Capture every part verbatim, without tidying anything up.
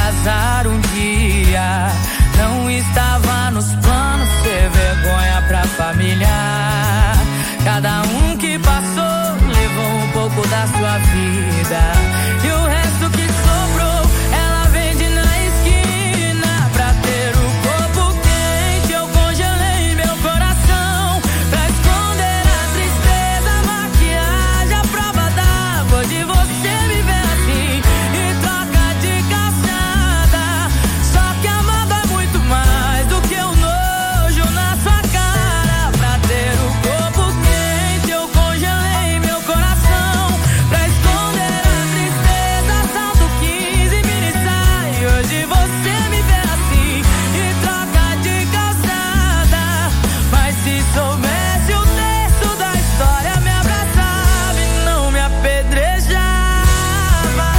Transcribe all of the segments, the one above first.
casar um dia. Não estava nos planos ser vergonha pra família. Cada um que passou levou um pouco da sua vida. E o resto que sobrou, ela vende na esquina. Pra ter o corpo quente, eu congelei meu coração. Pra esconder a tristeza, a maquiagem, a prova d'água de você me ver assim. E troca de calçada. Só que amado é muito mais do que o nojo na sua cara. Pra ter o corpo quente, eu congelei meu coração. Pra esconder a tristeza, salto quinze mini saia. Hoje você me vê assim e troca de calçada. Mas se soubesse o texto da história, me abraçava e não me apedrejava.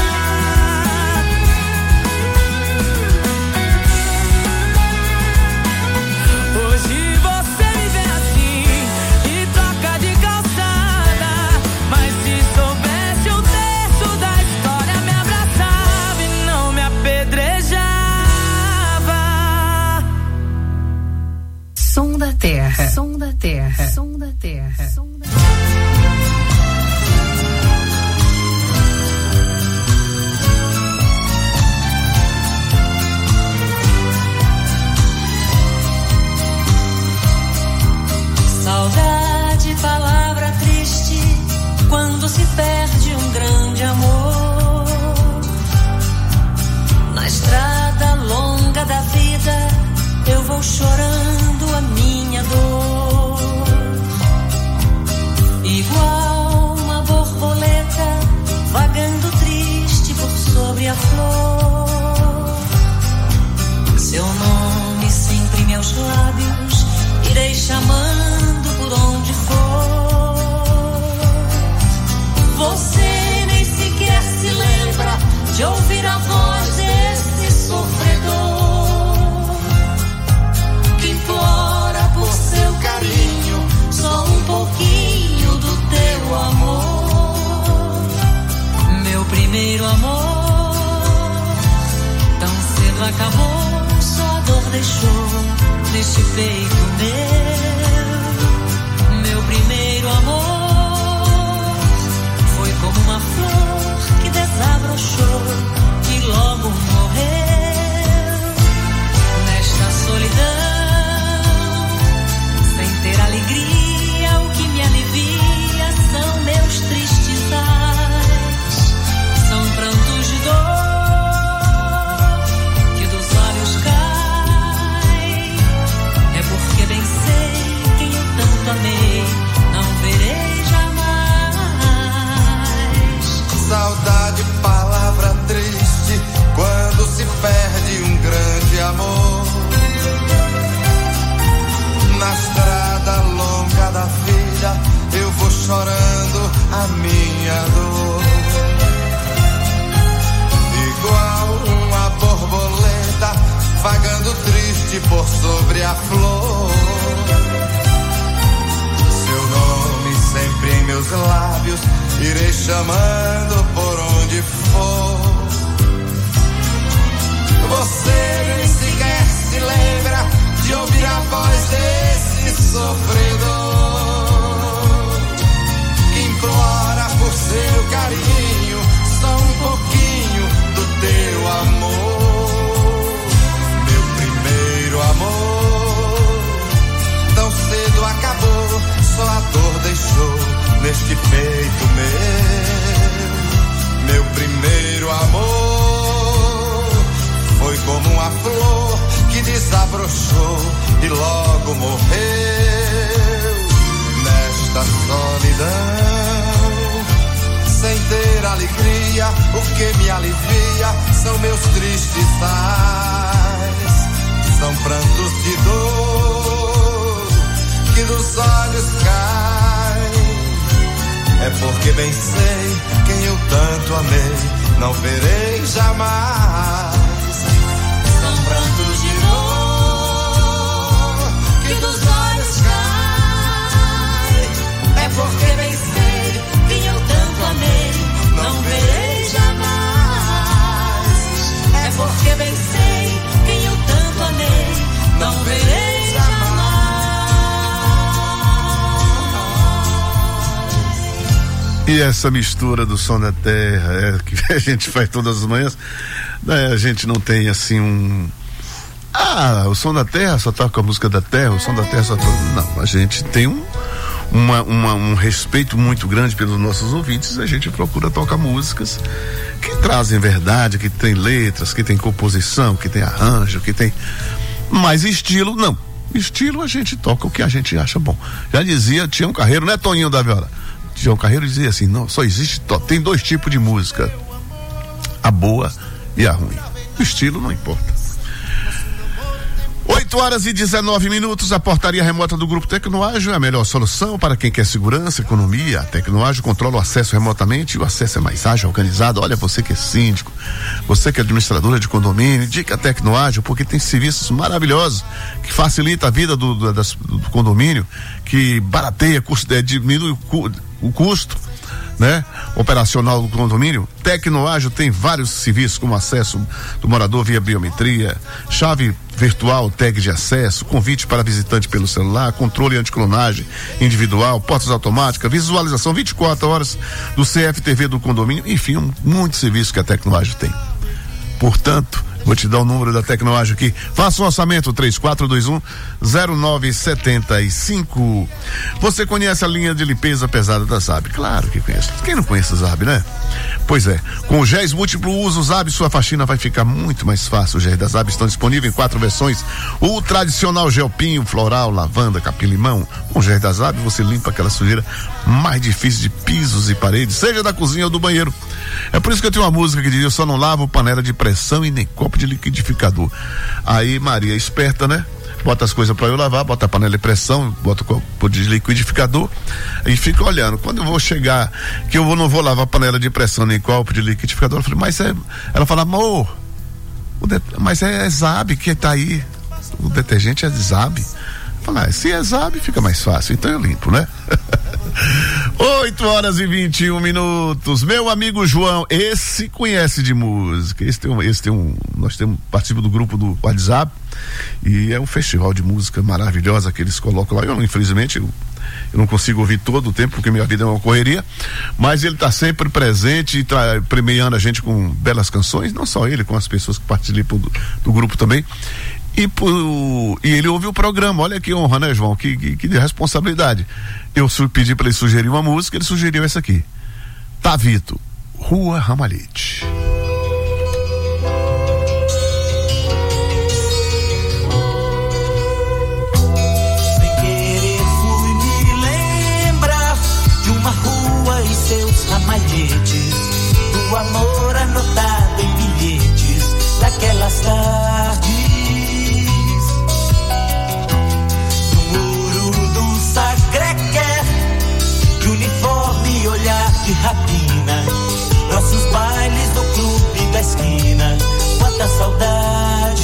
Hoje você me vê assim e troca de calçada. Mas se soubesse o texto da história, me abraçava e não me apedrejava. Som da Terra. Som da Terra. Som da Terra. Som da Saudade, palavra triste, quando se perde um grande amor. Na estrada longa da vida, eu vou chorando a minha dor. Igual uma borboleta, vagando triste por sobre a flor. Seu nome sempre em meus lábios, irei chamando por onde for. Você nem sequer se lembra de ouvir a voz desse sofredor que implora por seu carinho, só um pouquinho do teu amor. Meu primeiro amor tão cedo acabou, só a dor deixou neste peito meu. Meu primeiro amor foi como uma flor que desabrochou e logo morreu. Nesta solidão, sem ter alegria, o que me alivia são meus tristes ais. São prantos de dor que dos olhos caem. É porque bem sei quem eu tanto amei, não verei jamais. Saudade, palavra triste, quando se perde um grande amor. Na estrada longa da vida, eu vou chorando a minha dor. Igual uma borboleta, vagando triste por sobre a flor. Seu nome sempre em meus lábios, irei chamando por onde for. Você nem sequer se lembra de ouvir a voz desse sofredor que implora por seu carinho, só um pouquinho do teu amor. Meu primeiro amor tão cedo acabou, só a dor deixou neste peito meu. Meu primeiro amor foi como uma flor que desabrochou e logo morreu. Nesta solidão, sem ter alegria, o que me alivia são meus tristes ais. São prantos de dor que dos olhos caem. É porque bem sei quem eu tanto amei, não verei jamais. São prantos de dor que dos olhos caem. É porque bem sei quem eu tanto amei, não verei jamais. É porque bem sei, quem eu tanto amei, não verei jamais. E essa mistura do som da terra, é, que a gente faz todas as manhãs, né? A gente não tem assim um... Ah, o som da terra só toca a música da terra, o som da terra só toca... Não, a gente tem um, uma, uma, um respeito muito grande pelos nossos ouvintes, a gente procura tocar músicas que trazem verdade, que tem letras, que tem composição, que tem arranjo, que tem... Mas estilo, não. Estilo a gente toca o que a gente acha bom. Já dizia Tião Carreiro, né, Toninho da Viola? Tião Carreiro dizia assim, não, só existe, tem dois tipos de música, a boa e a ruim. O estilo não importa. oito horas e dezenove minutos, a portaria remota do Grupo Tecnoágio é a melhor solução para quem quer segurança, economia. A Tecnoágio controla o acesso remotamente e o acesso é mais ágil, organizado. Olha, você que é síndico, você que é administradora de condomínio, indica a Tecnoágio porque tem serviços maravilhosos que facilita a vida do, do, das, do condomínio, que barateia, custo, é, diminui o, o custo, né? Operacional do condomínio. Tecnoágio tem vários serviços como acesso do morador via biometria, chave virtual, tag de acesso, convite para visitante pelo celular, controle anticlonagem individual, portas automáticas, visualização vinte e quatro horas do C F T V do condomínio, enfim, um, muitos serviços que a Tecnoágio tem. Portanto, vou te dar o número da Tecnoágio aqui. Faça um orçamento três quatro dois um zero nove sete cinco. Você conhece a linha de limpeza pesada da Zab? Claro que conhece. Quem não conhece a Zab, né? Pois é. Com o géis múltiplo uso Zab, sua faxina vai ficar muito mais fácil. Os géis da Zab estão disponíveis em quatro versões. O tradicional gel pinho, floral, lavanda, capim-limão. Com o géis da Zab, você limpa aquela sujeira mais difícil de pisos e paredes, seja da cozinha ou do banheiro. É por isso que eu tenho uma música que diz: eu só não lavo panela de pressão e nem copo de liquidificador. Aí Maria, esperta, né? Bota as coisas pra eu lavar, bota a panela de pressão, bota o copo de liquidificador e fica olhando. Quando eu vou chegar, que eu vou, não vou lavar panela de pressão nem copo de liquidificador, eu falei, mas é... Ela fala, amor, o det... mas é Zab que tá aí, o detergente é Zab. Ah, se é Zab, fica mais fácil, então eu limpo, né? oito horas e vinte e um minutos. Meu amigo João, esse conhece de música. Esse tem um, esse tem um, nós temos, participo do grupo do WhatsApp e é um festival de música maravilhosa que eles colocam lá. Eu, infelizmente, eu, eu não consigo ouvir todo o tempo porque minha vida é uma correria, mas ele está sempre presente, tá premiando a gente com belas canções, não só ele, com as pessoas que participam do, do grupo também. E, por, e ele ouve o programa, olha que honra, né, João? Que, que, que responsabilidade. Eu su, pedi para ele sugerir uma música, ele sugeriu essa aqui. Tavito, Rua Ramalhete. Sem querer fui me lembrar de uma rua e seus ramalhetes, do amor anotado em bilhetes daquelas tardes. Uniforme e olhar de rapina, nossos bailes no clube da esquina, quanta saudade.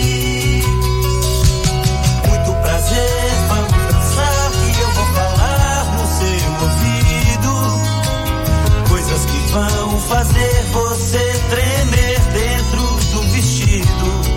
Muito prazer, vamos dançar que eu vou falar no seu ouvido, coisas que vão fazer você tremer dentro do vestido.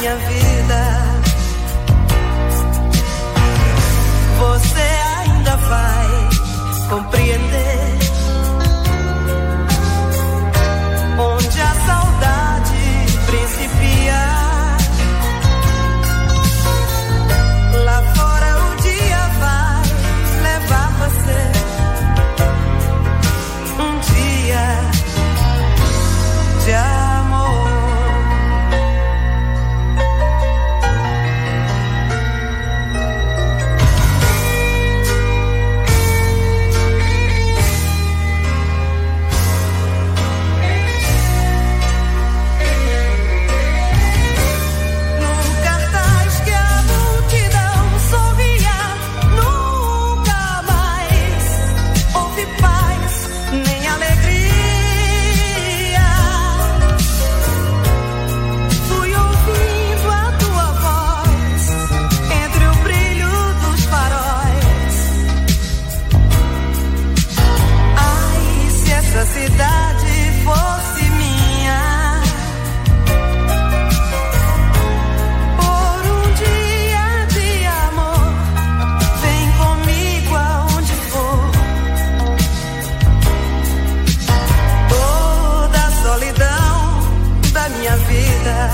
minha vida. Você ainda vai compreender onde a saudade principia. Lá fora o dia vai levar você um dia de amor. Cidade fosse minha, por um dia de amor, vem comigo aonde for. Toda a solidão da minha vida,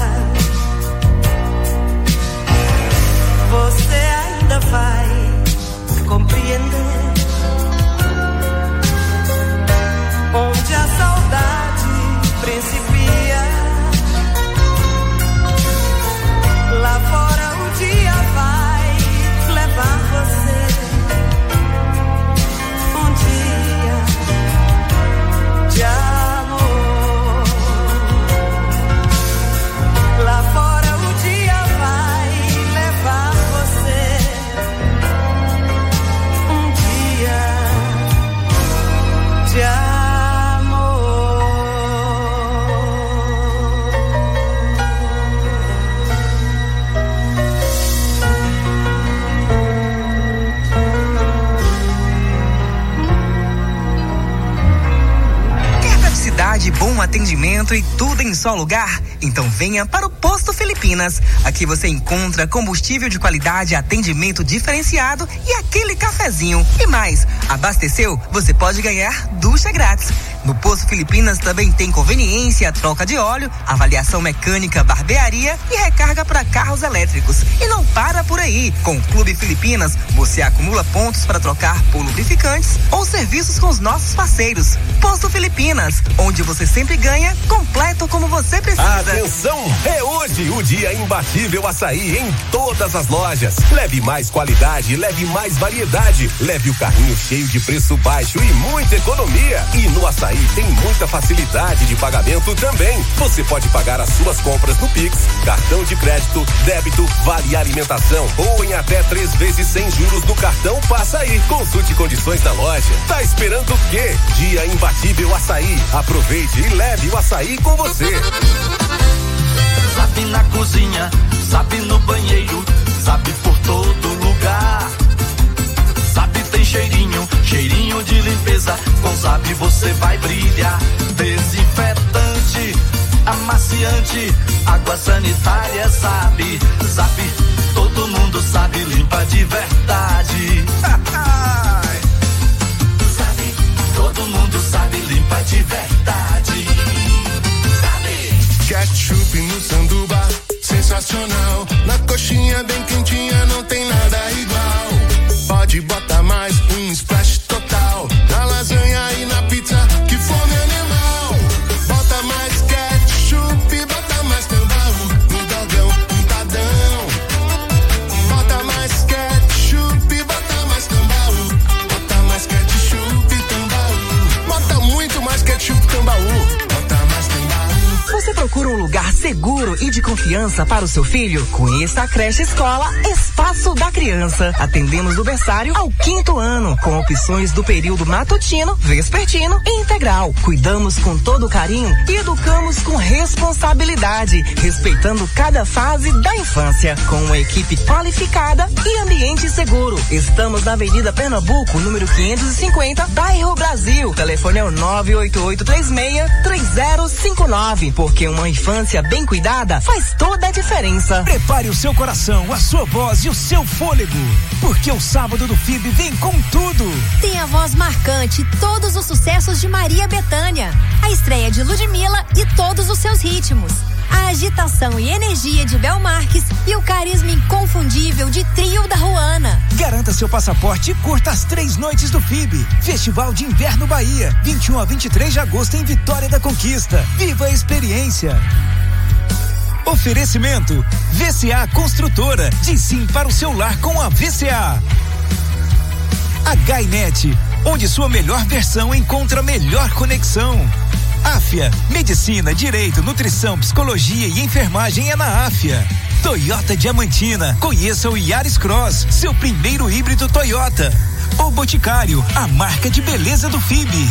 você ainda vai compreender. Onde a saudade principia, lá fora o dia vai levar você um dia de amor. Lá fora o dia vai levar você um dia de amor. Bom atendimento e tudo em só lugar? Então venha para o Posto Filipinas. Aqui você encontra combustível de qualidade, atendimento diferenciado e aquele cafezinho. E mais, abasteceu? Você pode ganhar ducha grátis. No Posto Filipinas também tem conveniência, troca de óleo, avaliação mecânica, barbearia e recarga para carros elétricos. E não para por aí. Com o Clube Filipinas, você acumula pontos para trocar por lubrificantes ou serviços com os nossos parceiros. Posto Filipinas, onde você sempre ganha, completo como você precisa. Atenção, é hoje o dia imbatível açaí em todas as lojas. Leve mais qualidade, leve mais variedade, leve o carrinho cheio de preço baixo e muita economia. E no açaí tem muita facilidade de pagamento também. Você pode pagar as suas compras no Pix, cartão de crédito, débito, vale alimentação ou em até três vezes sem juros no cartão Passa Aí. Consulte condições na loja. Tá esperando o quê? Dia imbatível açaí. Aproveite e leve o açaí com você. Zap na cozinha, Zap no banheiro, Zap por todo lugar. Zap tem cheirinho, cheirinho de limpeza. Com Zap você vai brilhar. Desinfetante, amaciante, água sanitária, Zap. Zap, todo mundo sabe, limpa de verdade. Zap, todo mundo sabe, limpa de verdade. Ketchup no sanduba, sensacional. Na coxinha bem quentinha, não tem nada igual. Pode botar mais um splash total. Na lasanha e na pizza, que fome animal. Bota mais ketchup, bota mais tambaú. No dogão, untadão. Bota mais ketchup, bota mais tambaú. Bota mais ketchup, tambaú. Bota muito mais ketchup, tambaú. Você procura um lugar seguro e de confiança para o seu filho? Conheça a creche escola Espaço da Criança. Atendemos do berçário ao quinto ano, com opções do período matutino, vespertino e integral. Cuidamos com todo carinho e educamos com responsabilidade, respeitando cada fase da infância, com uma equipe qualificada e ambiente seguro. Estamos na Avenida Pernambuco, número quinhentos e cinquenta, bairro Brasil. Telefone é o nove oito oito três seis três zero cinco nove, porque uma infância bem cuidada abençoada faz toda a diferença. Prepare o seu coração, a sua voz e o seu fôlego, porque o sábado do F I B vem com tudo. Tem a voz marcante, todos os sucessos de Maria Bethânia, a estreia de Ludmilla e todos os seus ritmos, a agitação e energia de Bel Marques e o carisma inconfundível de Trio da Ruana. Garanta seu passaporte e curta as três noites do F I B. Festival de Inverno Bahia, vinte e um a vinte e três de agosto em Vitória da Conquista. Viva a experiência. Oferecimento V C A Construtora, de sim para o seu lar com a V C A. HiNet, onde sua melhor versão encontra a melhor conexão. Áfia, Medicina, Direito, Nutrição, Psicologia e Enfermagem é na Áfia. Toyota Diamantina, conheça o Yaris Cross, seu primeiro híbrido Toyota. O Boticário, a marca de beleza do F I B.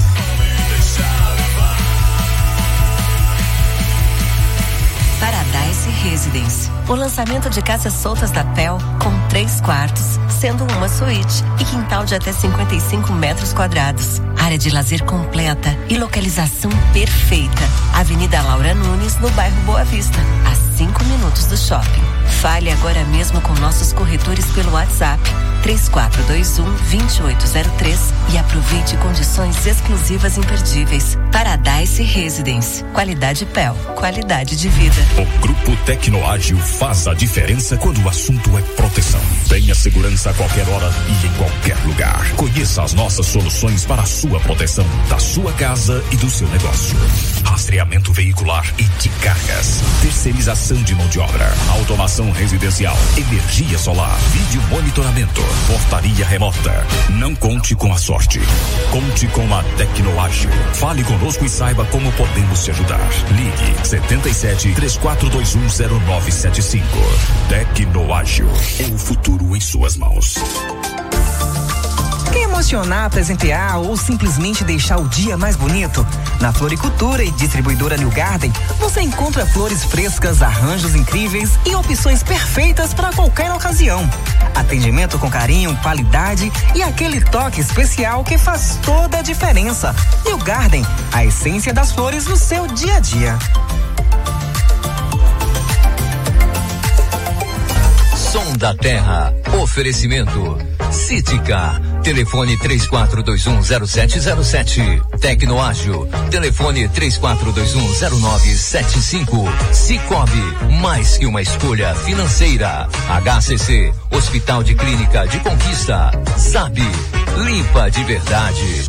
Paradise Residence, o lançamento de casas soltas da P E L com três quartos, sendo uma suíte e quintal de até cinquenta e cinco metros quadrados. Área de lazer completa e localização perfeita. Avenida Laura Nunes, no bairro Boa Vista, a cinco minutos do shopping. Fale agora mesmo com nossos corretores pelo WhatsApp três quatro dois um, dois oito zero três e aproveite condições exclusivas imperdíveis. Paradise Residence. Qualidade P E L. Qualidade de vida. O Grupo Tecnoágil faz a diferença quando o assunto é proteção. Tenha segurança a qualquer hora e em qualquer lugar. Conheça as nossas soluções para a sua proteção, da sua casa e do seu negócio. Rastreamento veicular e de cargas. Terceirização de mão de obra. Automação residencial. Energia solar. Vídeo monitoramento. Portaria remota. Não conte com a sorte. Conte com a Tecnoágil. Fale conosco e saiba como podemos te ajudar. Ligue setenta e sete, três quatro dois um, zero nove sete cinco. Tecnoágil. É o futuro em suas mãos. Quer emocionar, presentear ou simplesmente deixar o dia mais bonito? Na Floricultura e Distribuidora New Garden, você encontra flores frescas, arranjos incríveis e opções perfeitas para qualquer ocasião. Atendimento com carinho, qualidade e aquele toque especial que faz toda a diferença. New Garden, a essência das flores no seu dia a dia. Som da Terra. Oferecimento Cítica. Telefone três quatro dois um, zero sete zero sete. Tecnoágil. Telefone três quatro dois um, zero nove sete cinco. Cicobi. Mais que uma escolha financeira. H C C. Hospital de Clínica de Conquista. Sabe. Limpa de verdade.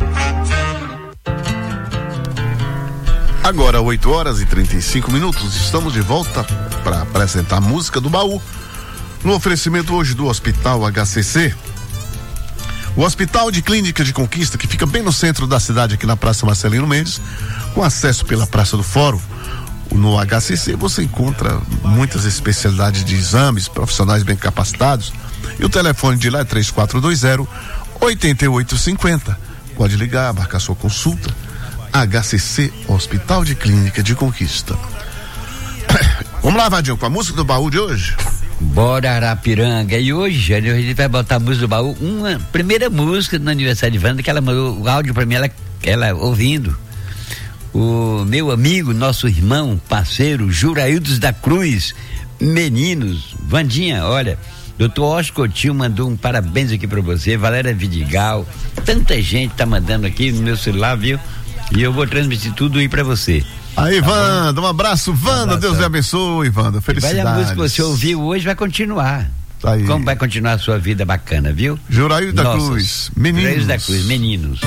Agora oito horas e trinta e cinco minutos. Estamos de volta para apresentar a música do baú. No oferecimento hoje do Hospital H C C. O Hospital de Clínica de Conquista, que fica bem no centro da cidade, aqui na Praça Marcelino Mendes, com acesso pela Praça do Fórum. No H C C você encontra muitas especialidades de exames, profissionais bem capacitados. E o telefone de lá é três quatro dois zero, oito oito cinco zero. Pode ligar, marcar sua consulta. H C C, Hospital de Clínica de Conquista. Vamos lá, Vadinho, com a música do baú de hoje? Bora, Arapiranga. E hoje a gente vai botar a música do baú, uma primeira música no aniversário de Wanda, que ela mandou o áudio pra mim, ela, ela ouvindo. O meu amigo, nosso irmão, parceiro, Juraildos da Cruz, meninos, Vandinha, olha, doutor Oscar Tio mandou um parabéns aqui pra você, Valéria Vidigal, tanta gente tá mandando aqui no meu celular, viu? E eu vou transmitir tudo aí pra você. Aí, tá Wanda, um abraço, Wanda, um Deus lhe abençoe, Wanda, felicidades. Vai a música que você ouviu hoje vai continuar. Tá aí. Como vai continuar a sua vida bacana, viu? Juraildo da Cruz, meninos. Juraildo da Cruz, meninos.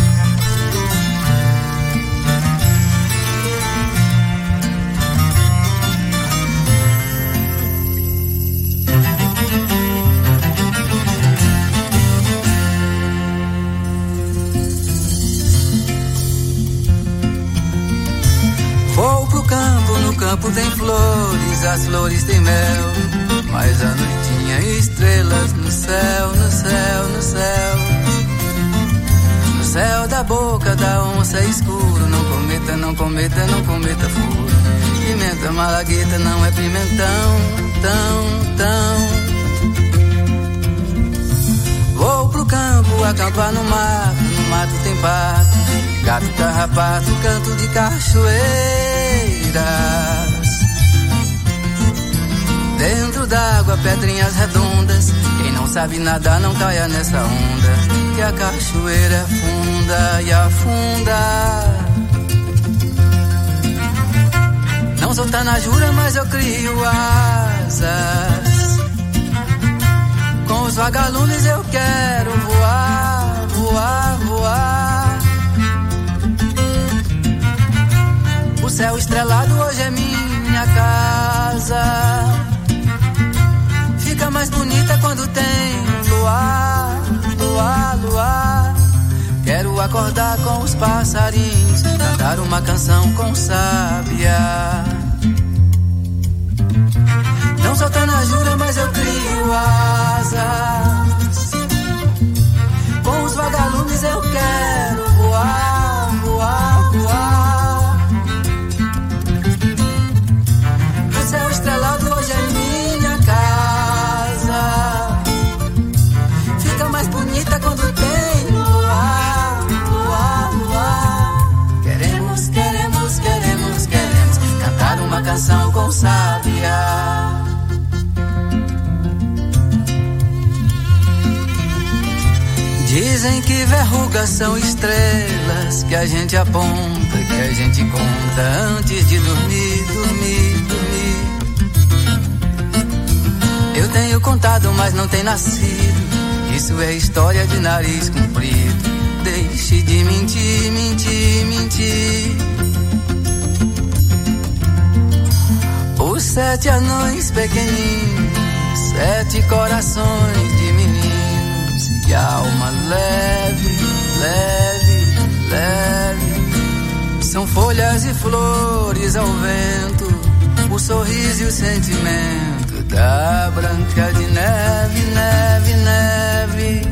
No campo tem flores, as flores têm mel, mas a noitinha estrelas no céu, no céu, no céu. No céu da boca da onça é escuro, não cometa, não cometa, não cometa furo. Pimenta malagueta não é pimentão, tão, tão. Vou pro campo acampar no mato, no mato tem pato, gato carrapato, canto de cachoeira. Dentro d'água, pedrinhas redondas. Quem não sabe nadar não caia nessa onda, que a cachoeira é funda e afunda. Não sou tanajura, mas eu crio asas. Com os vagalumes eu quero voar, voar, voar. O céu estrelado hoje é minha casa. Fica mais bonita quando tem luar, luar, luar. Quero acordar com os passarinhos, cantar uma canção com sábia. Não sou tanajura, mas eu crio asas. Com os vagalumes eu quero voar, voar, voar. O céu estrelado hoje é minha casa. Fica mais bonita quando tem luar, luar, luar. Queremos, queremos, queremos, queremos cantar uma canção com sábia. Dizem que verrugas são estrelas que a gente aponta, que a gente conta antes de dormir, dormir, dormir. Eu tenho contado, mas não tenho nascido. Isso é história de nariz comprido. Deixe de mentir, mentir, mentir. Os sete anões pequeninos, sete corações de meninos. E alma leve, leve, leve. São folhas e flores ao vento, o sorriso e o sentimento da Branca de Neve, neve, neve.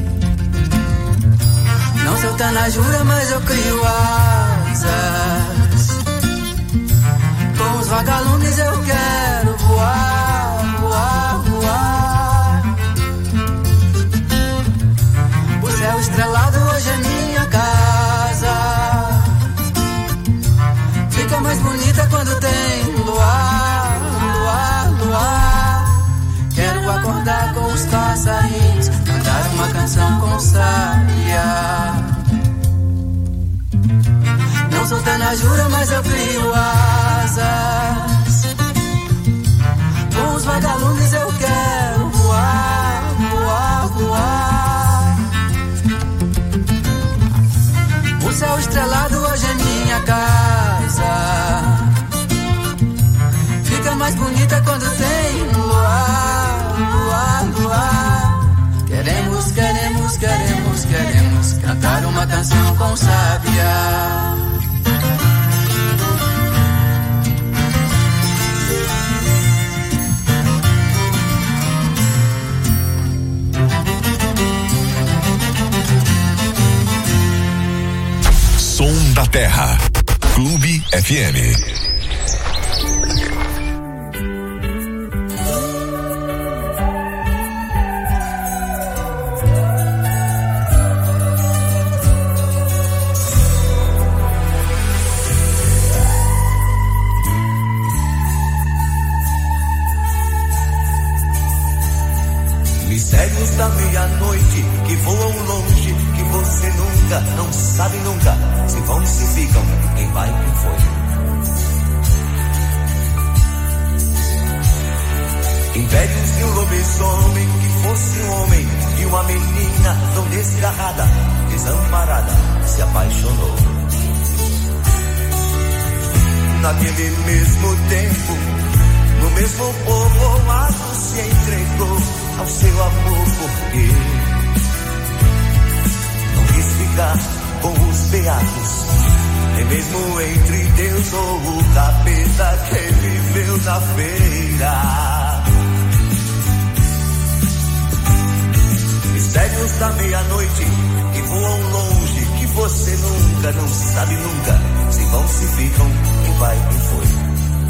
Não sou tanajura, mas eu crio asas. Com os vagalumes eu quero voar, voar, voar. O céu estrelado hoje é minha casa. Fica mais bonita quando tem luar, luar, luar. Quero acordar com os passarinhos, cantar uma canção com sábia. Não sou tanajura, mas eu crio asas. Com os vagalumes eu quero voar, voar, voar. O céu estrelado hoje é minha casa. Fica mais bonita quando tem luar, luar, luar. Queremos, queremos, queremos, queremos cantar uma canção com sábia. Som da Terra, Clube F M. Mistérios da meia-noite que voam longe, que você nunca, não sabe nunca, se vão, se ficam, quem vai, quem foi. Impérios de um lobisomem que fosse um homem, de uma menina tão desgarrada, desamparada, se apaixonou. Naquele mesmo tempo, no mesmo povoado, se entregou ao seu amor, porque não quis ficar com os beatos, nem mesmo entre Deus ou o capeta que viveu na feira. Mistérios da meia-noite que voam longe, que você nunca, não sabe nunca, se vão, se ficam, quem vai, quem foi.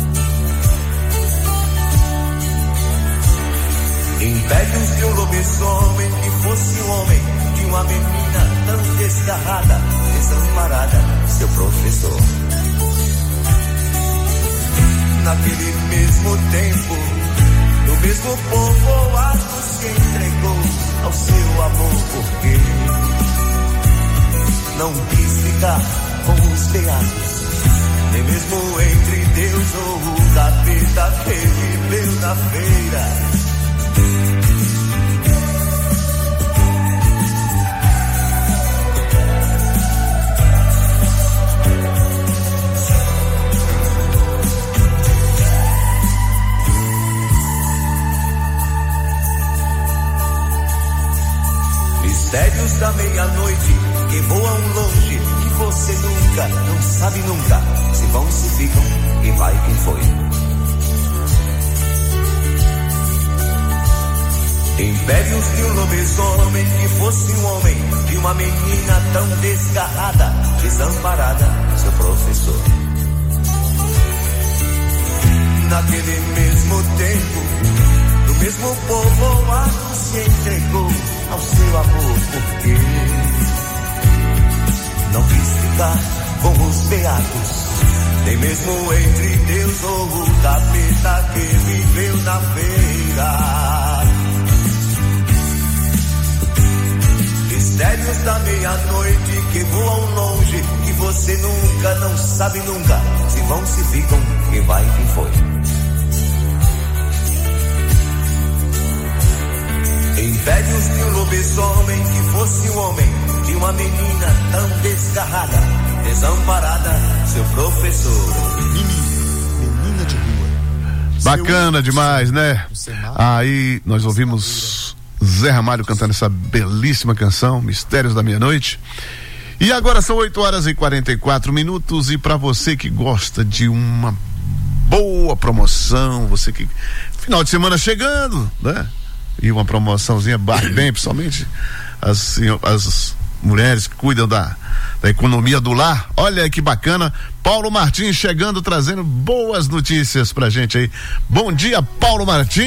Impérios de um lobisomem que fosse um homem, de uma menina tão desgarrada, desamparada, seu professor. Naquele mesmo tempo, do mesmo povoado se entregou ao seu amor, porque não quis ficar com os beatos, nem mesmo entre Deus ou o capeta que viveu na feira. Mistérios da meia-noite que voam longe, que você nunca, não sabe nunca, se vão, se ficam, quem vai, quem foi. Impérios de um lobisomem que fosse um homem, de uma menina tão desgarrada, desamparada, seu professor. Naquele mesmo tempo, do mesmo povoado se entregou ao seu amor, porque não quis ficar com os beatos, nem mesmo entre Deus ou o capeta que viveu na feira. Mistérios da meia-noite que voam longe, que você nunca, não sabe nunca, se vão, se ficam, quem vai, quem foi. Impérios de um lobisomem que fosse um homem, de uma menina tão desgarrada, desamparada, seu professor. Menina de rua. Bacana demais, né? Aí nós ouvimos Zé Ramalho cantando essa belíssima canção, Mistérios da Meia-Noite. E agora são oito horas e quarenta e quatro minutos, e para você que gosta de uma boa promoção, você que final de semana chegando, né? E uma promoçãozinha bem, principalmente as, as mulheres que cuidam da, da economia do lar. Olha que bacana, Paulo Martins chegando, trazendo boas notícias pra gente aí. Bom dia, Paulo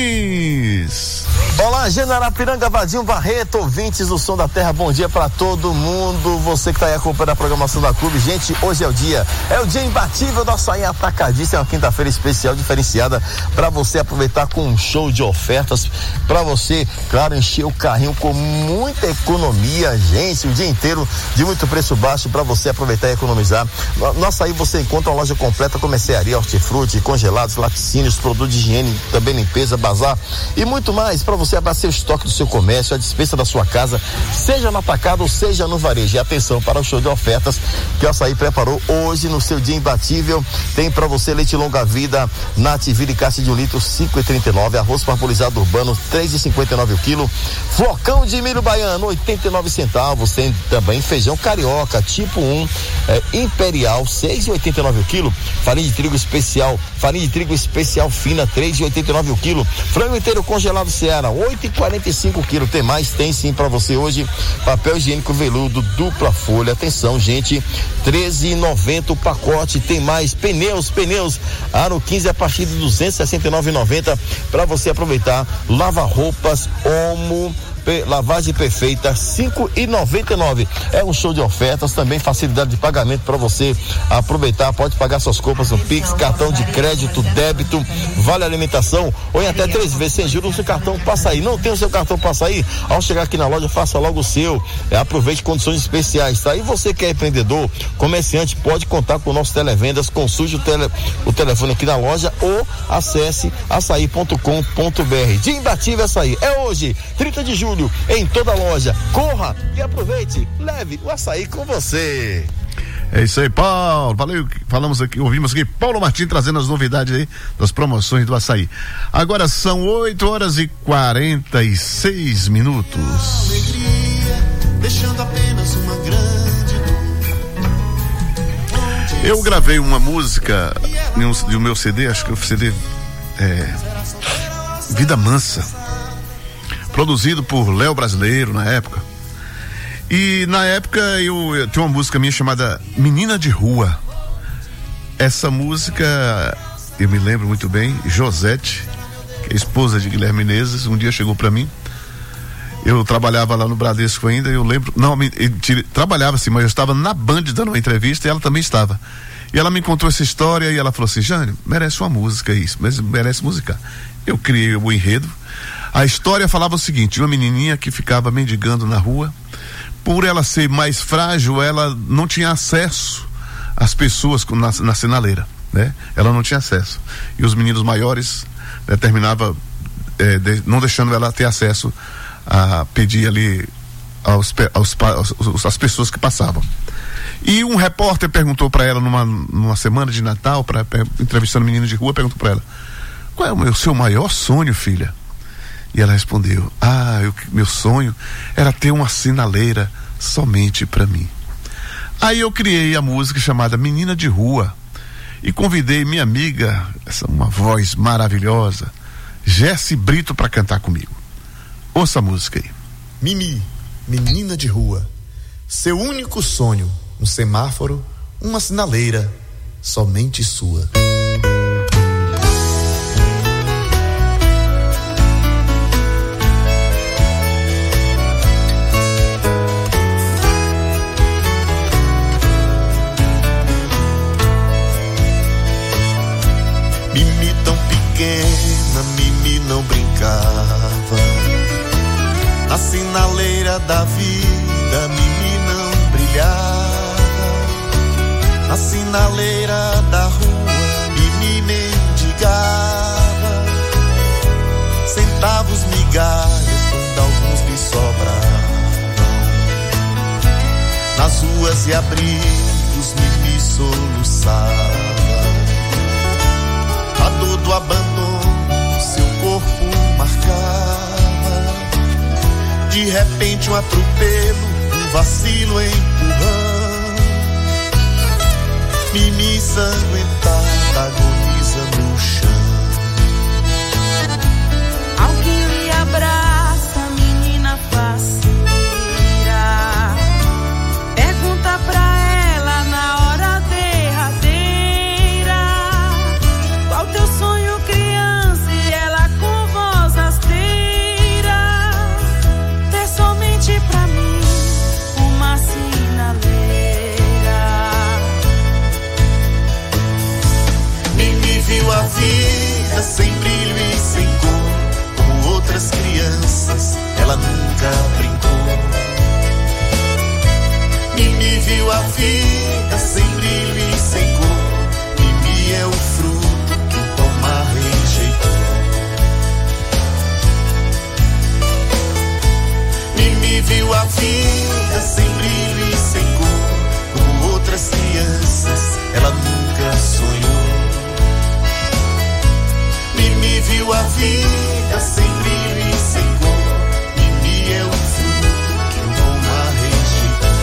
Martins. Olá, Genarapiranga, Vadinho Barreto, ouvintes do Som da Terra, bom dia pra todo mundo, você que tá aí acompanhando a programação da Clube. Gente, hoje é o dia, é o dia imbatível do açaí atacadista, é uma quinta-feira especial, diferenciada, pra você aproveitar com um show de ofertas, pra você, claro, encher o carrinho com muita economia, gente, o dia inteiro de muito preço baixo pra você aproveitar e economizar. No açaí você encontra uma loja completa com mercearia, hortifruti, congelados, laticínios, produtos de higiene, também limpeza, bazar e muito mais para você abastecer o estoque do seu comércio, a dispensa da sua casa, seja no atacado ou seja no varejo. E atenção para o show de ofertas que o Açaí preparou hoje no seu dia imbatível. Tem para você leite longa vida, Nativira e caixa de um litro, cinco e trinta e nove, arroz parbolizado urbano, três e cinquenta e nove o quilo, flocão de milho baiano, oitenta e nove centavos. Tem também feijão carioca, tipo um, é, imperial, seis e oitenta e nove o quilo, farinha de trigo especial, farinha de trigo especial fina, três e oitenta e nove o quilo, frango inteiro congelado Seara, oito e quarenta e cinco o quilo. Tem mais? Tem sim para você hoje. Papel higiênico veludo dupla folha, atenção, gente, treze e noventa o pacote. Tem mais? Pneus, pneus, aro quinze a partir de duzentos e sessenta e nove e noventa para você aproveitar. Lava roupas, Omo, lavagem perfeita, cinco e noventa e nove. É um show de ofertas, também facilidade de pagamento para você aproveitar. Pode pagar suas compras no Pix, cartão de crédito, débito, vale alimentação ou em até três vezes sem juros. O cartão passa aí. Não tem o seu cartão passa aí? Ao chegar aqui na loja, faça logo o seu. É, aproveite condições especiais, tá? E você que é empreendedor, comerciante, pode contar com o nosso televendas. Consulte o, tele, o telefone aqui na loja ou acesse açaí ponto com ponto br. Dia imbatível Açaí. É hoje, trinta de julho, em toda a loja. Corra e aproveite, leve o açaí com você. É isso aí, Paulo. Valeu, falamos aqui, ouvimos aqui Paulo Martins trazendo as novidades aí das promoções do açaí. Agora são oito horas e quarenta e seis minutos. Deixando apenas uma grande. Eu gravei uma música no meu C D, acho que o C D é Vida Mansa, produzido por Léo Brasileiro na época. E na época eu, eu tinha uma música minha chamada Menina de Rua. Essa música eu me lembro muito bem. Josete, que é esposa de Guilherme Menezes, um dia chegou pra mim. Eu trabalhava lá no Bradesco ainda, eu lembro, não, eu trabalhava assim, mas eu estava na Band dando uma entrevista e ela também estava. E ela me contou essa história e ela falou assim: Jânio, merece uma música isso, mas merece musicar. Eu criei o enredo. A história falava o seguinte: uma menininha que ficava mendigando na rua. Por ela ser mais frágil, ela não tinha acesso às pessoas na, na sinaleira, né? Ela não tinha acesso. E os meninos maiores, né, terminava é, de, não deixando ela ter acesso a pedir ali aos, aos, aos, às pessoas que passavam. E um repórter perguntou para ela numa, numa semana de Natal, pra, entrevistando meninos de rua, perguntou para ela: qual é o meu, seu maior sonho, filha? E ela respondeu: ah, eu, meu sonho era ter uma sinaleira somente para mim. Aí eu criei a música chamada Menina de Rua e convidei minha amiga, essa uma voz maravilhosa, Jessi Brito, para cantar comigo. Ouça a música aí. Mimi, menina de rua, seu único sonho, um semáforo, uma sinaleira, somente sua. Mimi tão pequena, Mimi não brincava. Na sinaleira da vida, Mimi não brilhava. Na sinaleira da rua, Mimi mendigava. Centavos, migalhas, quando alguns lhe sobravam. Nas ruas e abrigos, Mimi soluçava. A dor do abandono, seu corpo marcava. De repente um atropelo, um vacilo, empurrão. Mimi ensanguentada agoniza no chão. Alguém lhe abraça, menina faceira. Pergunta pra ela na hora derradeira: qual teu sonho, criança? E ela com voz rasteira: ter somente pra mim uma sinaleira. Mimi viu a vida sem brilho e sem cor, como outras crianças, ela nunca brincou. Mimi viu a vida sem brilho e sem cor. Mimi é o fruto que o pomar rejeitou. Mimi viu a vida sem brilho e sem cor, como outras crianças, ela nunca sonhou. Mimi viu a vida sem brilho e sem cor. Mimi é o fruto que o pomar rejeitou.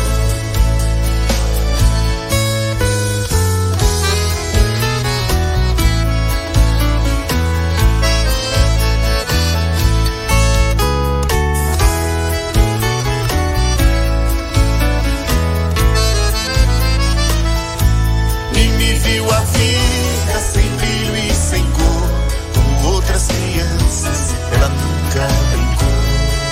Mimi viu a vida sem brilho e sem cor, como outras crianças, ela nunca brincou.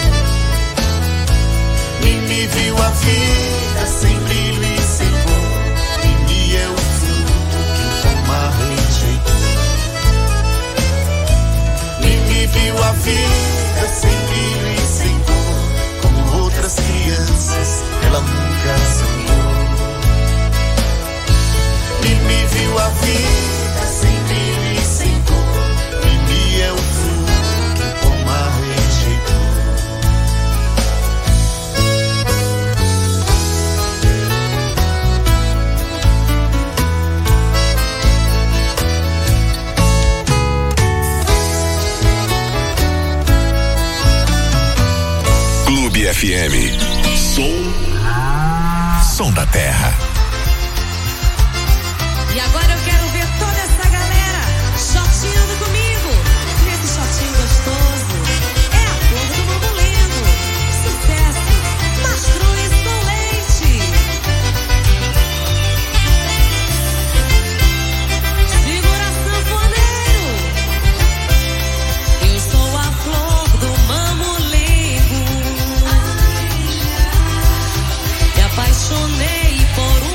Mimi viu a vida sem brilho e sem cor. Mimi é o fruto que o pomar rejeitou. Mimi viu a vida sem brilho e sem cor, como outras crianças, ela nunca sonhou. Mimi viu a vida sem brilho e sem cor. Mimi é o fruto que o pomar rejeitou. Clube F M. Som. Som da Terra. E agora eu quero ver toda essa galera shotinando comigo, nesse shotinho gostoso. É a flor do bambolento. Sucesso, Mastruz com leite. Segura sanfoneiro. Eu sou a flor do mamulengo. Me apaixonei por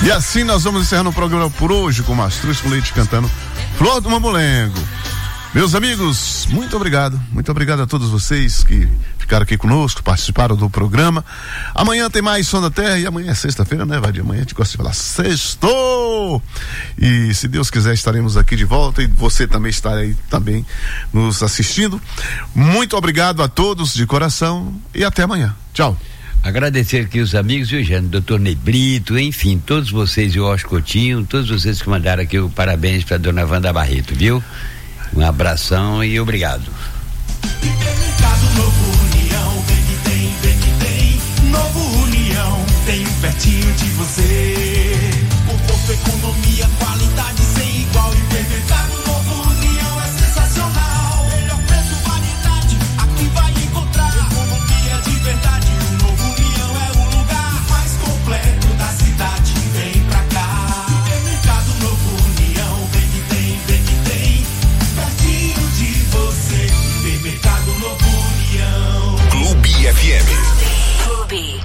E assim nós vamos encerrando o programa por hoje com Mastruz com Leite cantando Flor do Mamulengo. Meus amigos, muito obrigado, muito obrigado a todos vocês que ficaram aqui conosco, participaram do programa. Amanhã tem mais Som da Terra e amanhã é sexta-feira, né, Vadir? Amanhã a gente gosta de falar sextou! E se Deus quiser estaremos aqui de volta e você também estará aí também nos assistindo. Muito obrigado a todos de coração e até amanhã. Tchau. Agradecer aqui os amigos, viu, Jânio? doutor Nebrito, enfim, todos vocês e o Oscar Coutinho, todos vocês que mandaram aqui o parabéns para dona Wanda Barreto, viu? Um abração e obrigado. Supermercado Novo União, vem que tem, vem que tem. Novo União, tem pertinho de você. Conforto, economia, qualidade sem igual. Supermercado Novo União é sensacional. Melhor preço, variedade, aqui vai encontrar. Economia de verdade, o Novo União é o lugar mais completo da cidade. Vem pra cá. Supermercado Novo União, vem que tem, vem que tem. Pertinho de você, Supermercado Novo União. Clube F M. Clube.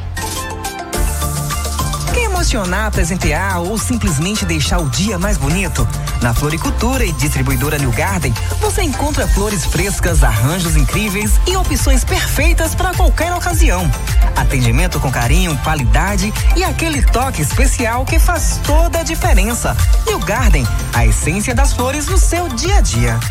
Quer emocionar, presentear ou simplesmente deixar o dia mais bonito? Na Floricultura e Distribuidora New Garden, você encontra flores frescas, arranjos incríveis e opções perfeitas para qualquer ocasião. Atendimento com carinho, qualidade e aquele toque especial que faz toda a diferença. New Garden, a essência das flores no seu dia a dia.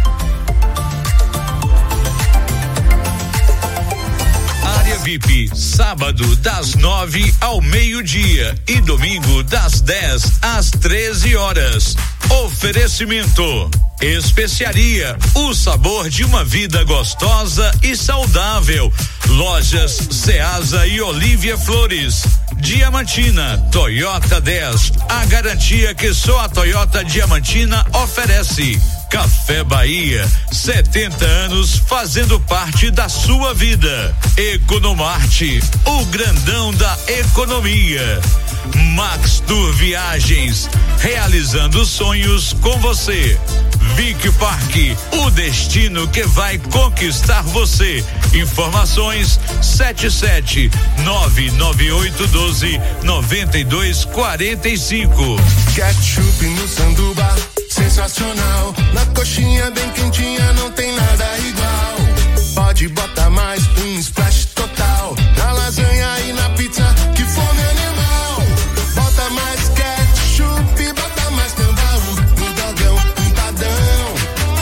Área V I P, sábado das nove ao meio-dia e domingo das dez às treze horas. Oferecimento: Especiaria, o sabor de uma vida gostosa e saudável. Lojas Ceasa e Olívia Flores. Diamantina, Toyota dez, a garantia que só a Toyota Diamantina oferece. Café Bahia, setenta anos fazendo parte da sua vida. Economarte, o grandão da economia. Max Tour Viagens, realizando sonhos com você. Vic Parque, o destino que vai conquistar você. Informações sete sete nove nove oito um dois nove dois quatro cinco. Ketchup no sanduba, sensacional. Na coxinha bem quentinha, não tem nada igual. Pode botar mais um splash total. Na lasanha e na pizza, que fome animal. Bota mais ketchup, bota mais tambaú. No dogão, empadão.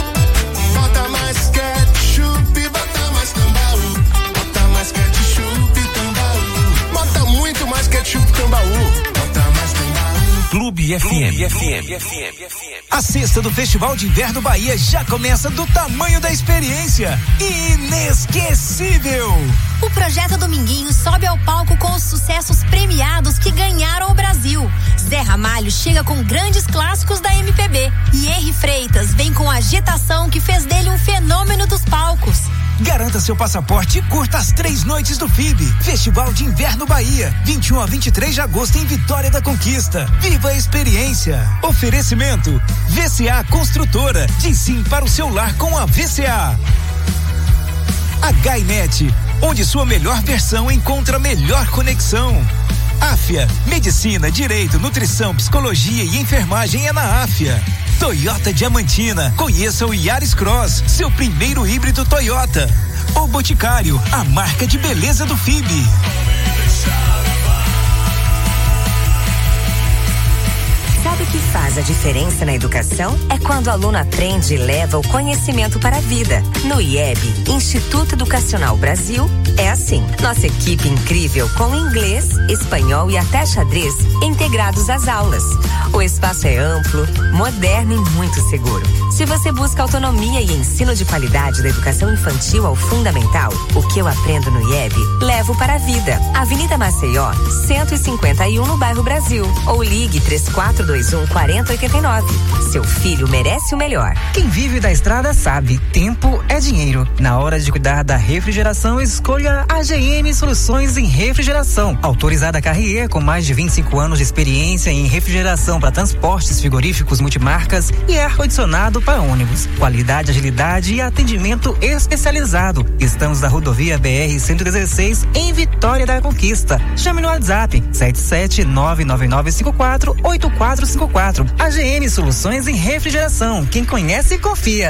Bota mais ketchup, bota mais tambaú. Bota mais ketchup, tambaú. Bota muito mais ketchup, tambaú. Bota mais tambaú. Clube F M. F M. A sexta do Festival de Inverno Bahia já começa do tamanho da experiência. Inesquecível! O Projeto Dominguinho sobe ao palco com os sucessos premiados que ganharam o Brasil. Zé Ramalho chega com grandes clássicos da M P B. E Henri Freitas vem com a agitação que fez dele um fenômeno dos palcos. Garanta seu passaporte e curta as três noites do F I B. Festival de Inverno Bahia, vinte e um a vinte e três de agosto em Vitória da Conquista. Viva a experiência. Oferecimento: V C A Construtora. Diz sim para o seu lar com a V C A. HiNet, onde sua melhor versão encontra melhor conexão. Áfia, Medicina, Direito, Nutrição, Psicologia e Enfermagem é na Áfia. Toyota Diamantina, conheça o Yaris Cross, seu primeiro híbrido Toyota. O Boticário, a marca de beleza do F I B. Sabe o que faz a diferença na educação? É quando o aluno aprende e leva o conhecimento para a vida. No I E B, Instituto Educacional Brasil, é assim. Nossa equipe incrível com inglês, espanhol e até xadrez integrados às aulas. O espaço é amplo, moderno e muito seguro. Se você busca autonomia e ensino de qualidade da educação infantil ao fundamental, o que eu aprendo no I E B, levo para a vida. Avenida Maceió, cento e cinquenta e um no bairro Brasil. Ou ligue três quatro dois um, quatro zero oito nove. Seu filho merece o melhor. Quem vive da estrada sabe, tempo é dinheiro. Na hora de cuidar da refrigeração, escolha dia, a G M Soluções em Refrigeração, autorizada Carrier com mais de vinte e cinco anos de experiência em refrigeração para transportes frigoríficos multimarcas e ar-condicionado para ônibus. Qualidade, agilidade e atendimento especializado. Estamos na rodovia B R cento e dezesseis em Vitória da Conquista. Chame no WhatsApp sete sete nove nove nove cinco quatro oito quatro cinco quatro. A G M Soluções em Refrigeração. Quem conhece, confia.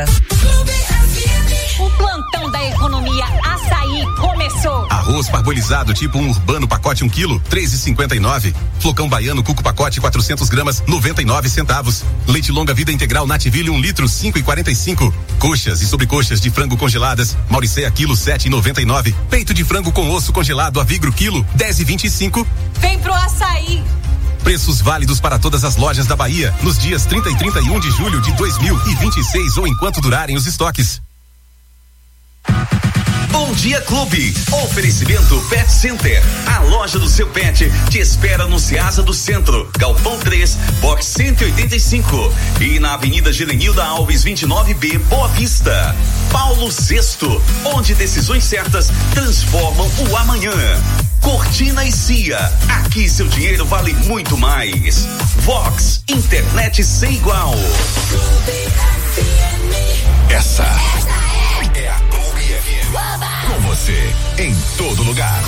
O plantão da economia Açaí começou. Arroz parbolizado tipo um urbano pacote um quilo, três e cinquenta e nove. Flocão baiano cuco pacote quatrocentos gramas, noventa e nove centavos. Leite longa vida integral Nativille um litro, cinco e quarenta e cinco. Coxas e sobrecoxas de frango congeladas, Mauricéia quilo, sete e noventa e nove. Peito de frango com osso congelado Avigro quilo, dez e vinte e cinco. Vem pro Açaí. Preços válidos para todas as lojas da Bahia nos dias trinta e trinta e um de julho de dois mil e vinte e seis ou enquanto durarem os estoques. Bom Dia Clube. Oferecimento Pet Center. A loja do seu pet te espera no Ceasa do Centro, Galpão três, box cento e oitenta e cinco. E na Avenida Gelenilda Alves vinte e nove B, Boa Vista. Paulo Sexto, onde decisões certas transformam o amanhã. Cortina e Cia. Aqui seu dinheiro vale muito mais. Vox, internet sem igual. Essa é a Clube F M. Com você em todo lugar.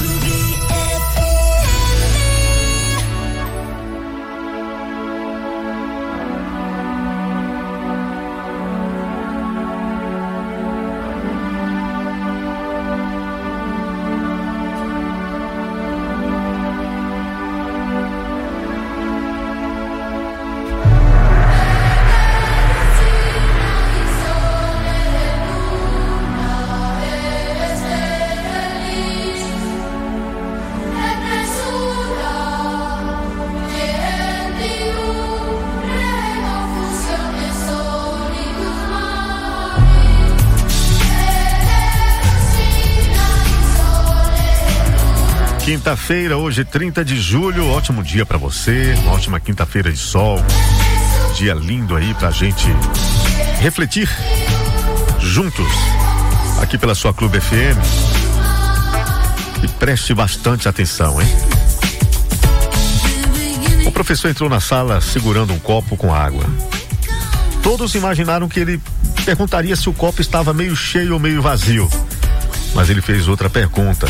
Quinta-feira, hoje trinta de julho, ótimo dia pra você, uma ótima quinta-feira de sol, dia lindo aí pra gente refletir juntos aqui pela sua Clube F M. E preste bastante atenção, hein? O professor entrou na sala segurando um copo com água. Todos imaginaram que ele perguntaria se o copo estava meio cheio ou meio vazio, mas ele fez outra pergunta.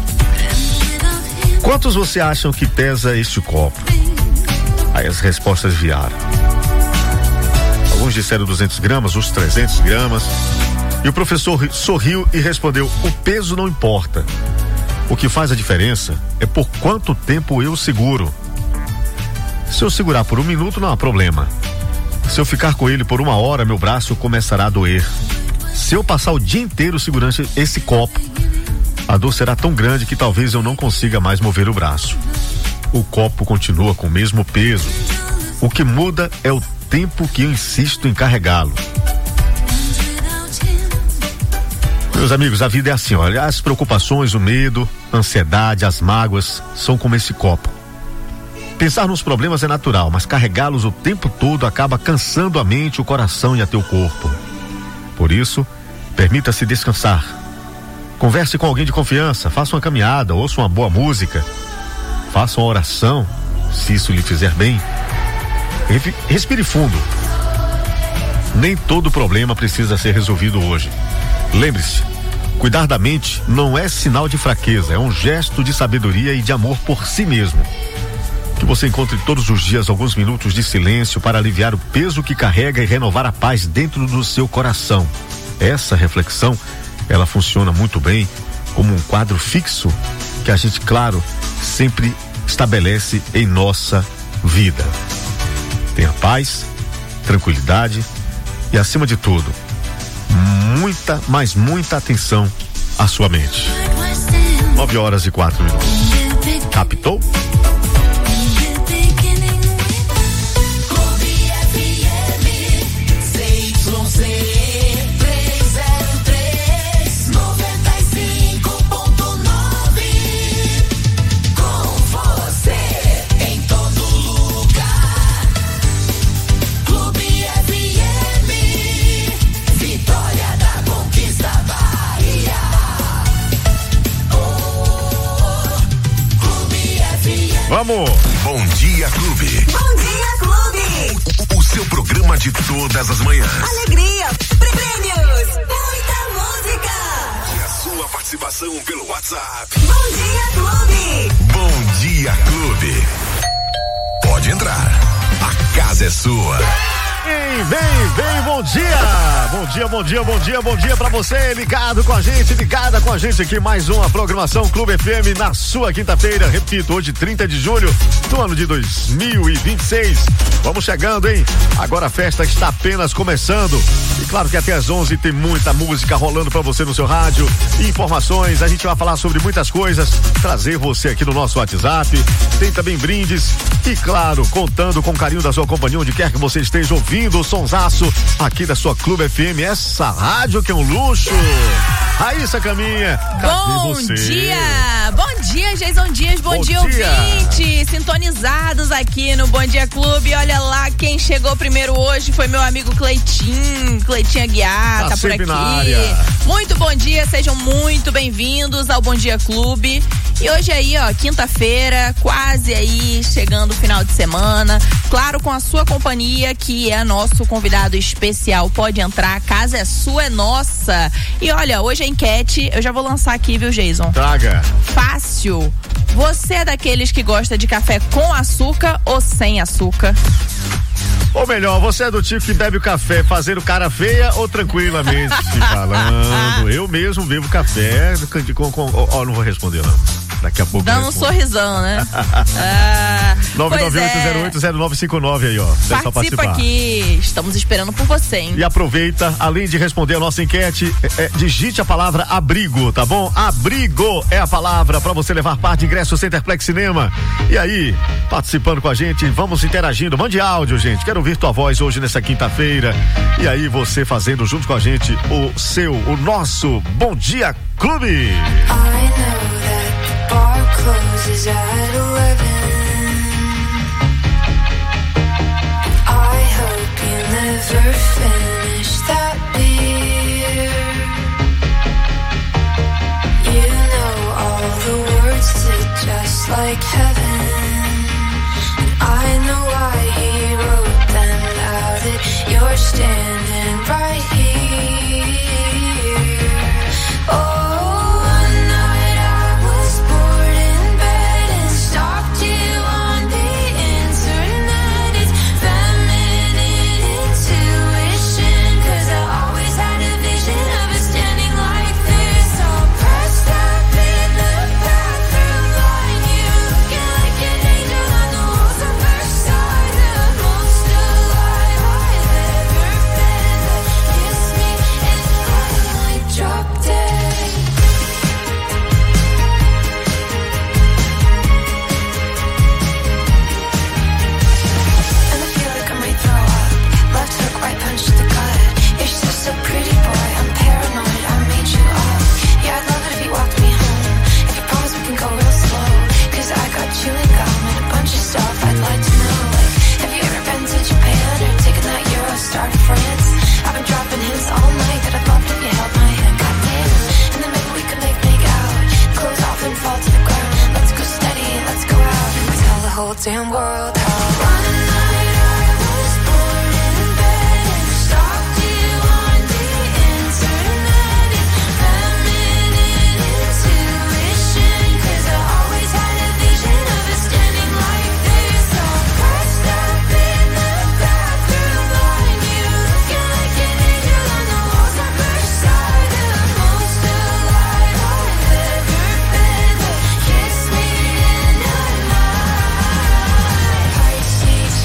Quantos você acham que pesa este copo? Aí as respostas vieram. Alguns disseram duzentos gramas, os trezentos gramas. E o professor sorriu e respondeu: o peso não importa. O que faz a diferença é por quanto tempo eu seguro. Se eu segurar por um minuto, não há problema. Se eu ficar com ele por uma hora, meu braço começará a doer. Se eu passar o dia inteiro segurando esse copo, a dor será tão grande que talvez eu não consiga mais mover o braço. O copo continua com o mesmo peso. O que muda é o tempo que eu insisto em carregá-lo. Meus amigos, a vida é assim, olha, as preocupações, o medo, a ansiedade, as mágoas são como esse copo. Pensar nos problemas é natural, mas carregá-los o tempo todo acaba cansando a mente, o coração e até o corpo. Por isso, permita-se descansar. Converse com alguém de confiança, faça uma caminhada, ouça uma boa música, faça uma oração, se isso lhe fizer bem. Respire fundo. Nem todo problema precisa ser resolvido hoje. Lembre-se, cuidar da mente não é sinal de fraqueza, é um gesto de sabedoria e de amor por si mesmo. Que você encontre todos os dias alguns minutos de silêncio para aliviar o peso que carrega e renovar a paz dentro do seu coração. Essa reflexão, ela funciona muito bem como um quadro fixo que a gente, claro, sempre estabelece em nossa vida. Tenha paz, tranquilidade e, acima de tudo, muita, mas muita atenção à sua mente. Nove horas e quatro minutos. Captou? Vitória da Conquista Bahia. Vamos! Bom Dia Clube. Bom Dia Clube. O, o seu programa de todas as manhãs. Alegria, prêmios, muita música. E a sua participação pelo WhatsApp. Bom Dia Clube. Bom Dia Clube. Pode entrar. A casa é sua. Vem, vem, vem, bom dia! Bom dia, bom dia, bom dia, bom dia pra você, ligado com a gente, ligada com a gente aqui, mais uma programação Clube F M na sua quinta-feira, repito, hoje trinta de julho do ano de dois mil e vinte e seis. Vamos chegando, hein? Agora a festa está apenas começando e claro que até às onze tem muita música rolando pra você no seu rádio, informações, a gente vai falar sobre muitas coisas, trazer você aqui no nosso WhatsApp, tem também brindes e claro, contando com o carinho da sua companhia, onde quer que você esteja ouvindo o sonsaço aqui da sua Clube F M, essa rádio que é um luxo. Raíssa Caminha, cadê bom você? dia, bom dia Jason Dias, bom, bom dia, dia ouvintes, sintonizados aqui no Bom Dia Clube. Olha lá, quem chegou primeiro hoje foi meu amigo Cleitinho, Cleitinho Aguiar, tá, tá por aqui. Muito bom dia, sejam muito bem-vindos ao Bom Dia Clube. E hoje aí, ó, quinta-feira, quase aí, chegando o final de semana, claro, com a sua companhia, que é nosso convidado especial. Pode entrar, a casa é sua, é nossa. E olha, hoje a enquete, eu já vou lançar aqui, viu, Jason? Traga. Fácil. Você é daqueles que gosta de café com açúcar ou sem açúcar? Ou melhor, você é do tipo que bebe o café fazendo cara feia ou tranquilamente falando? Eu mesmo bebo café com, com, ó, ó, não vou responder não. Daqui a pouco. Dando um sorrisão, né? ah, nove nove oito zero oito zero nove cinco nove aí, ó. Participa participar. Aqui, estamos esperando por você, hein? E aproveita, além de responder a nossa enquete, é, é, digite a palavra abrigo, tá bom? Abrigo é a palavra para você levar parte de ingresso Centerplex Cinema. E aí, participando com a gente, vamos interagindo. Mande áudio, gente. Quero ouvir tua voz hoje nessa quinta-feira. E aí, você fazendo junto com a gente o seu, o nosso Bom Dia Clube. I know that the bar closes at eleven. I hope you never finish that beer. You know all the words to Just Like Heaven. And I know why he wrote them out. It you're standing right here. Oh, damn world how one night I was born in bed and stalked you on the internet. It's feminine intuition, 'cause I always had a vision of us standing like this, all pressed up in the bathroom on you, looking like an angel on the walls on Versailles. The most alive I've ever been, but kiss me and I might.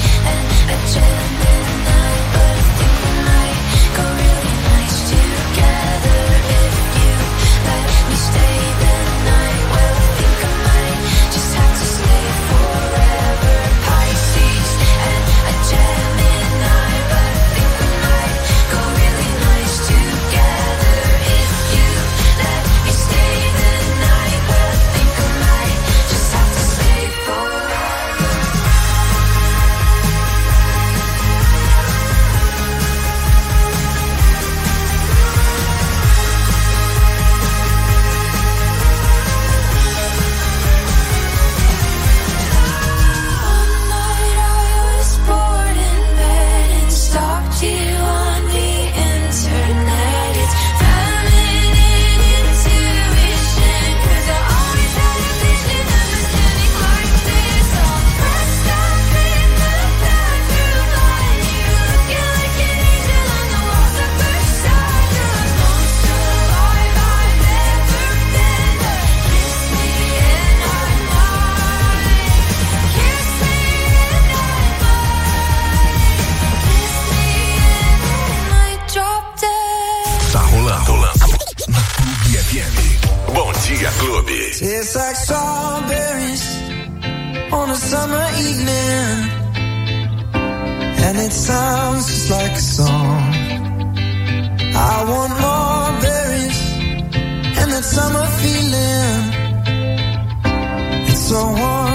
summer evening, and it sounds just like a song. I want more berries and that summer feeling. It's so warm.